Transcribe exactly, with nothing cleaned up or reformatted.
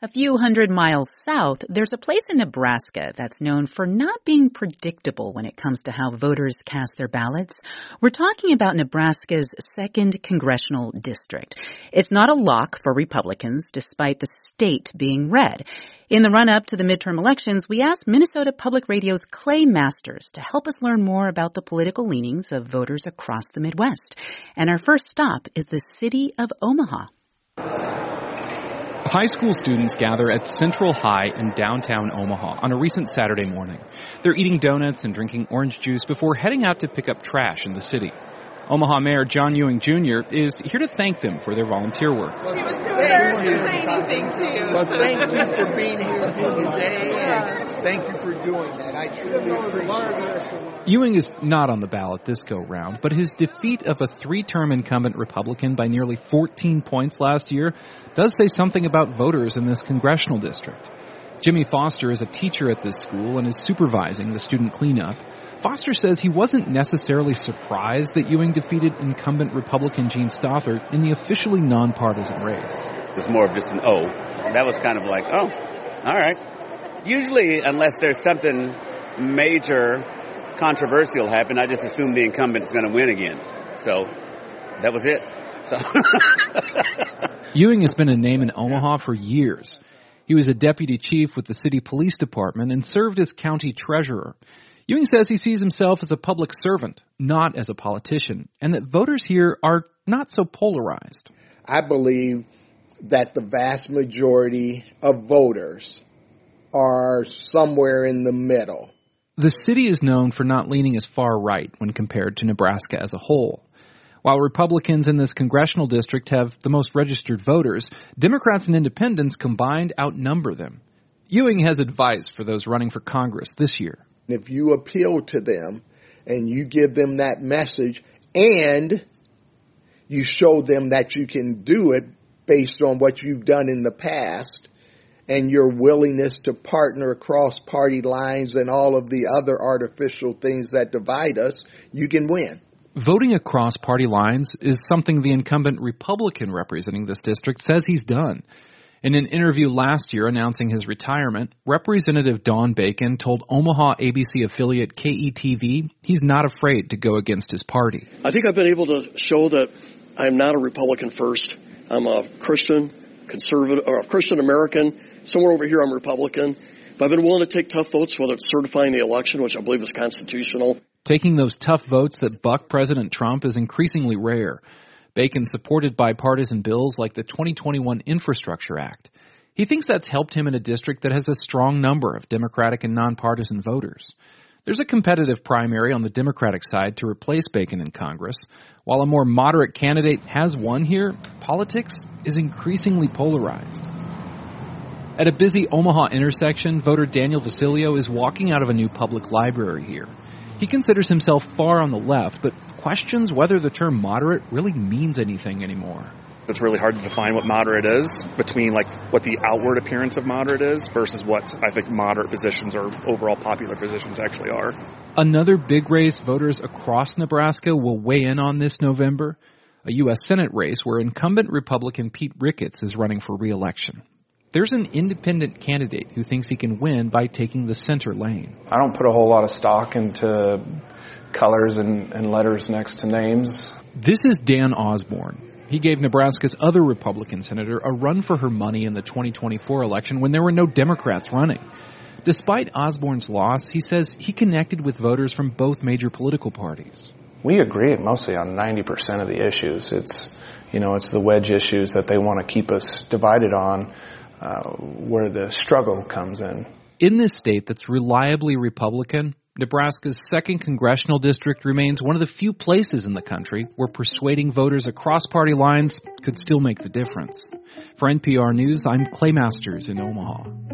A few hundred miles south, there's a place in Nebraska that's known for not being predictable when it comes to how voters cast their ballots. We're talking about Nebraska's second congressional district. It's not a lock for Republicans, despite the state being red. In the run-up to the midterm elections, we asked Minnesota Public Radio's Clay Masters to help us learn more about the political leanings of voters across the Midwest. And our first stop is the city of Omaha. High school students gather at Central High in downtown Omaha on a recent Saturday morning. They're eating donuts and drinking orange juice before heading out to pick up trash in the city. Omaha Mayor John Ewing Junior is here to thank them for their volunteer work. She was too nervous to say anything to you. Well, thank you for being here today, and thank you for doing that. I truly appreciate it. Ewing is not on the ballot this go-round, but his defeat of a three-term incumbent Republican by nearly fourteen points last year does say something about voters in this congressional district. Jimmy Foster is a teacher at this school and is supervising the student cleanup. Foster says he wasn't necessarily surprised that Ewing defeated incumbent Republican Gene Stothert in the officially nonpartisan race. It was more of just an oh. That was kind of like, oh, all right. Usually, unless there's something major controversial happen, I just assume the incumbent's going to win again. So that was it. So Ewing has been a name in Omaha for years. He was a deputy chief with the city police department and served as county treasurer. Ewing says he sees himself as a public servant, not as a politician, and that voters here are not so polarized. I believe that the vast majority of voters are somewhere in the middle. The city is known for not leaning as far right when compared to Nebraska as a whole. While Republicans in this congressional district have the most registered voters, Democrats and independents combined outnumber them. Ewing has advice for those running for Congress this year. If you appeal to them and you give them that message and you show them that you can do it based on what you've done in the past and your willingness to partner across party lines and all of the other artificial things that divide us, you can win. Voting across party lines is something the incumbent Republican representing this district says he's done. In an interview last year announcing his retirement, Representative Don Bacon told Omaha A B C affiliate K E T V he's not afraid to go against his party. I think I've been able to show that I'm not a Republican first. I'm a Christian, conservative, or a Christian American. Somewhere over here I'm Republican. But I've been willing to take tough votes, whether it's certifying the election, which I believe is constitutional. Taking those tough votes that buck President Trump is increasingly rare. Bacon supported bipartisan bills like the twenty twenty-one Infrastructure Act. He thinks that's helped him in a district that has a strong number of Democratic and nonpartisan voters. There's a competitive primary on the Democratic side to replace Bacon in Congress. While a more moderate candidate has won here, politics is increasingly polarized. At a busy Omaha intersection, voter Daniel Vasilio is walking out of a new public library here. He considers himself far on the left, but questions whether the term moderate really means anything anymore. It's really hard to define what moderate is between like what the outward appearance of moderate is versus what I think moderate positions or overall popular positions actually are. Another big race voters across Nebraska will weigh in on this November, a U S Senate race where incumbent Republican Pete Ricketts is running for re-election. There's an independent candidate who thinks he can win by taking the center lane. I don't put a whole lot of stock into colors and, and letters next to names. This is Dan Osborne. He gave Nebraska's other Republican senator a run for her money in the twenty twenty-four election when there were no Democrats running. Despite Osborne's loss, he says he connected with voters from both major political parties. We agree mostly on ninety percent of the issues. It's, you know, it's the wedge issues that they want to keep us divided on. Uh, where the struggle comes in. In this state that's reliably Republican, Nebraska's second congressional district remains one of the few places in the country where persuading voters across party lines could still make the difference. For N P R News, I'm Clay Masters in Omaha.